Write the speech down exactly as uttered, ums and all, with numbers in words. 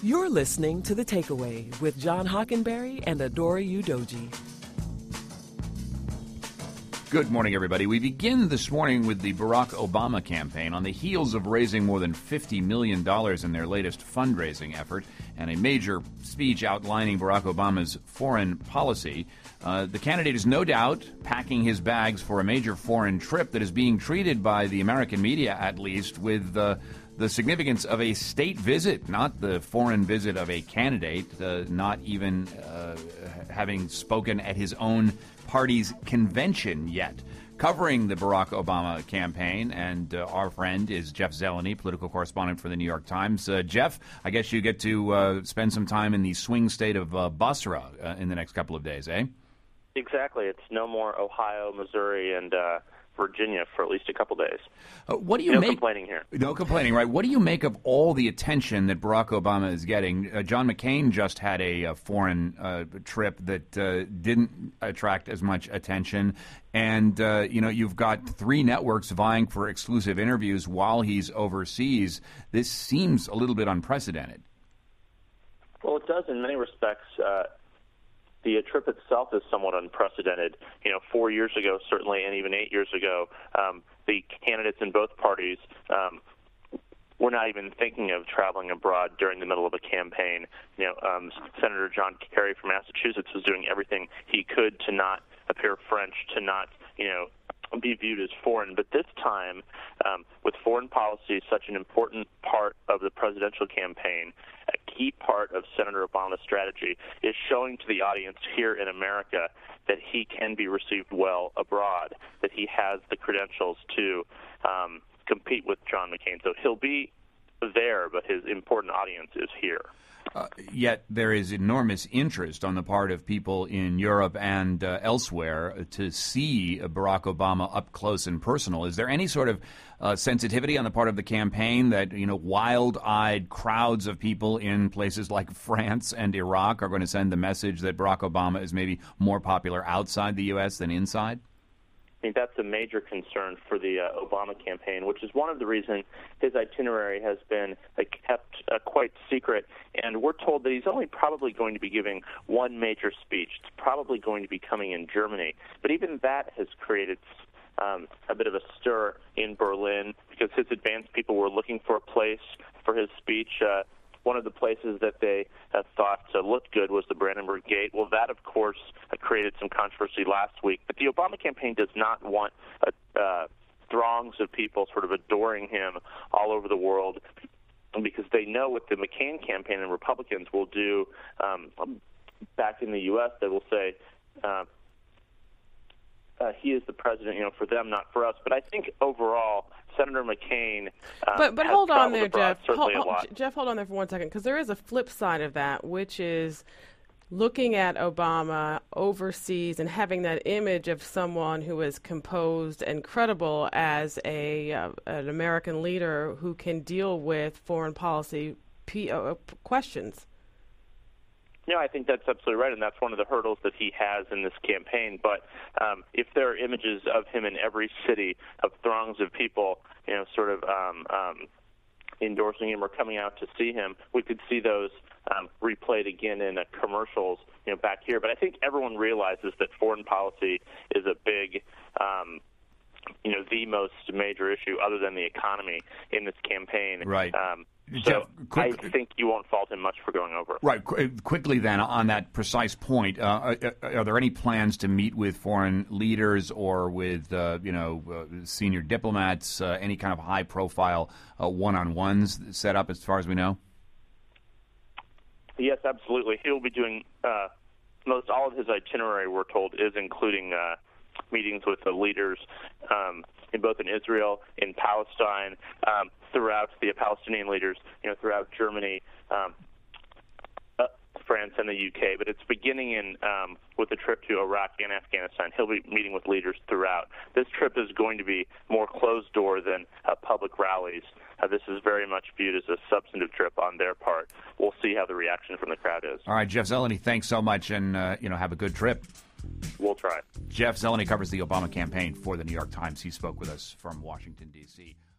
You're listening to The Takeaway with John Hockenberry and Adora Udoji. Good morning, everybody. We begin this morning with the Barack Obama campaign on the heels of raising more than fifty million dollars in their latest fundraising effort and a major speech outlining Barack Obama's foreign policy. Uh, the candidate is no doubt packing his bags for a major foreign trip that is being treated by the American media, at least, with uh, the significance of a state visit, not the foreign visit of a candidate, uh, not even uh, having spoken at his own party's convention yet. Covering the Barack Obama campaign, and uh, our friend is Jeff Zeleny, political correspondent for the New York Times. Uh, Jeff, I guess you get to uh, spend some time in the swing state of uh, Basra uh, in the next couple of days, eh? Exactly. It's no more Ohio, Missouri, and uh, Virginia for at least a couple days. Uh, what do you no make? No complaining here. No complaining, right? What do you make of all the attention that Barack Obama is getting? Uh, John McCain just had a, a foreign uh, trip that uh, didn't attract as much attention. And, uh, you know, you've got three networks vying for exclusive interviews while he's overseas. This seems a little bit unprecedented. Well, it does in many respects. Uh, The trip itself is somewhat unprecedented. You know, four years ago, certainly, and even eight years ago, um, the candidates in both parties um, were not even thinking of traveling abroad during the middle of a campaign. You know, um, Senator John Kerry from Massachusetts was doing everything he could to not appear French, to not, you know, be viewed as foreign. But this time, um, with foreign policy such an important part of the presidential campaign, a key part of Senator Obama's strategy is showing to the audience here in America that he can be received well abroad, that he has the credentials to um, compete with John McCain. So he'll be there, but his important audience is here. Uh, yet there is enormous interest on the part of people in Europe and uh, elsewhere to see Barack Obama up close and personal. Is there any sort of uh, sensitivity on the part of the campaign that, you know, wild-eyed crowds of people in places like France and Iraq are going to send the message that Barack Obama is maybe more popular outside the U S than inside? I think that's a major concern for the uh, Obama campaign, which is one of the reasons his itinerary has been uh, kept uh, quite secret. And we're told that he's only probably going to be giving one major speech. It's probably going to be coming in Germany. But even that has created um, a bit of a stir in Berlin because his advance people were looking for a place for his speech. Uh, One of the places that they uh, thought uh, looked good was the Brandenburg Gate. Well, that, of course, uh, created some controversy last week. But the Obama campaign does not want uh, uh, throngs of people sort of adoring him all over the world because they know what the McCain campaign and Republicans will do um, back in the U S They will say, uh, uh, he is the president, you know, for them, not for us. But I think overall, Senator McCain um, But but has hold on traveled there, abroad, Jeff. certainly Hold, a lot. Jeff, hold on there for one second, because there is a flip side of that, which is looking at Obama overseas and having that image of someone who is composed and credible as a uh, an American leader who can deal with foreign policy P- uh, questions. No, I think that's absolutely right, and that's one of the hurdles that he has in this campaign. But um, if there are images of him in every city, of throngs of people, you know, sort of um, um, endorsing him or coming out to see him, we could see those um, replayed again in uh, commercials, you know, back here. But I think everyone realizes that foreign policy is a big, um, you know, the most major issue other than the economy in this campaign. Right. Um, So Jeff, quick, I think you won't fault him much for going over. Right. Qu- quickly then, on that precise point, uh, are, are there any plans to meet with foreign leaders or with, uh, you know, uh, senior diplomats, uh, any kind of high-profile uh, one-on-ones set up as far as we know? Yes, absolutely. He'll be doing uh, most all of his itinerary, we're told, is including uh, meetings with the leaders um, in both in Israel, in Palestine, um, throughout the Palestinian leaders, you know, throughout Germany, um, uh, France, and the U K. But it's beginning in um, with a trip to Iraq and Afghanistan. He'll be meeting with leaders throughout. This trip is going to be more closed door than uh, public rallies. Uh, this is very much viewed as a substantive trip on their part. We'll see how the reaction from the crowd is. All right, Jeff Zeleny, thanks so much, and uh, you know, have a good trip. We'll try. Jeff Zeleny covers the Obama campaign for the New York Times. He spoke with us from Washington, D C